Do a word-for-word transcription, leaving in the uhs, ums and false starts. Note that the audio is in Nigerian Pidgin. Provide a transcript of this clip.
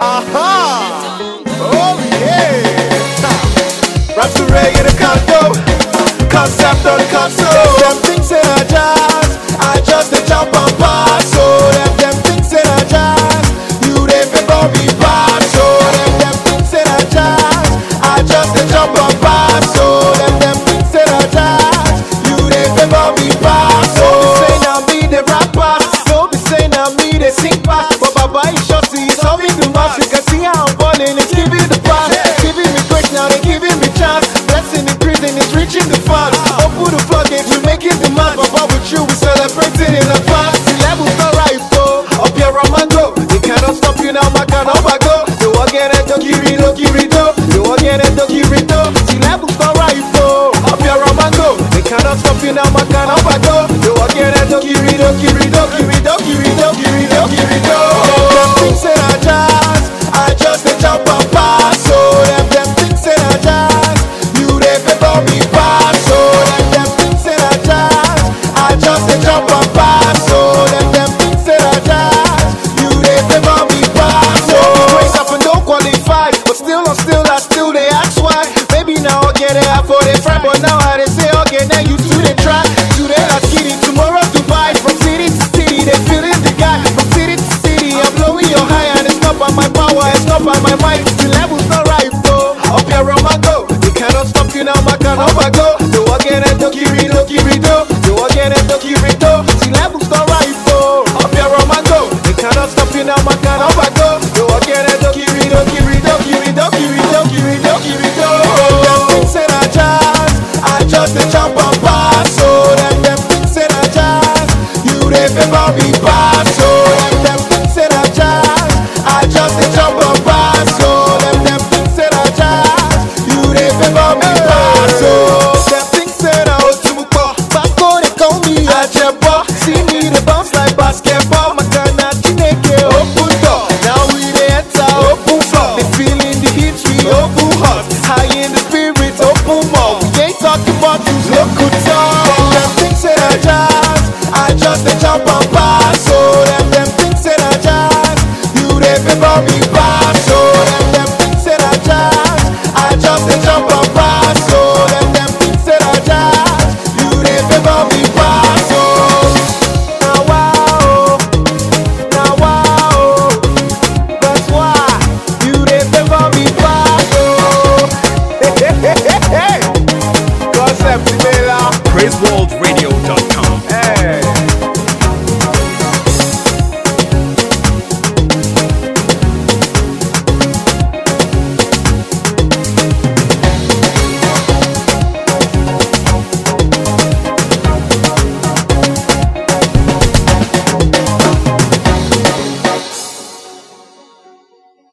Aha! Oh yeah! Raps to reggae the canto, concept on the console. Them things in a jazz, I just a jump and pass. So them them things in a jazz, you they for me pass. So them them things in a jazz, I just a jump and pass. So them them things in a jazz, you they for me pass. So say now me the rappers, so be say now me the sing pass. But Baba is sure see it's all in the mass. You can see how I'm balling, it's giving the pass, giving me grace now they giving me chance. Blessing increasing, it's reaching the fans. Open the floodgates, we make it demand. Baba with you, we celebrating in advance. The level's not right, though. Up here, Roman go. They cannot stop you now, my can over go. They walk in and don't give it, don't give it, though. They walk in and don't give it, though. The level's not right, though. Up here, Roman go. They cannot stop you now, my can over go. They walk in and don't give it, don't give it, don't give it, don't give it, don't give it, don't give it, though. Them things in a jazz, I just a jump and pass. So them them things in a jazz, you they for me pass. So them them things in a jazz, I just a jump and pass. So them them things in a jazz, you they for me pass. So race up and don't qualify, but still on still I still they ask why. Maybe now I get it out for they fry, but now I they say okay then you two they try. Today I get it, tomorrow Dubai. From city to city they feeling the guy. From city to city I'm blowing your high and it's not by my power, it's not by my might. The level's not right though. Up here Roman go, they cannot stop you now, my can over go. They walk in and don't give it, don't give it though. They walk in and don't give it though. The level's not right though. Up here Roman go, they cannot stop you now, my can over go. They walk in and don't give it, don't give it, don't give it, don't give it, don't give it, don't give it though. Them things in a jazz, I just a jump and pass. So them them things in a jazz, you they for me pass. So them them things in a jazz, I just a jump and pass. So them them things in a jazz, you they for me pass. So them things in a otumpo, back on they call me a jabba. See me the bounce like basketball, my kind of chineke open door. Now we they enter open floor, they feeling the heat, we open hot. High in the spirit, open mouth. We ain't talking about who's local talk. Them things in a jazz, I just a jump and pass. So them them things in a jazz, you they for me